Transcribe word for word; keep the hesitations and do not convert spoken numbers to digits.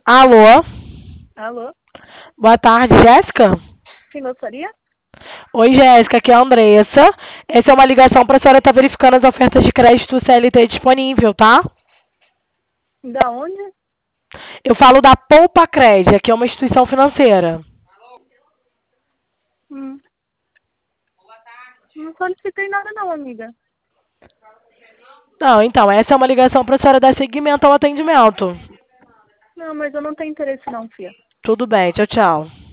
Alô? Alô? Boa tarde, Jéssica? Quem gostaria? Oi, Jéssica, aqui é a Andressa. Essa é uma ligação para a senhora estar verificando as ofertas de crédito C L T disponível, tá? Da onde? Eu falo da Poupa Cred, que é uma instituição financeira. Hum. Não solicitei nada não, amiga. Não, então, essa é uma ligação para a senhora dar seguimento ao atendimento. Não, mas eu não tenho interesse não, filha. Tudo bem, tchau, tchau.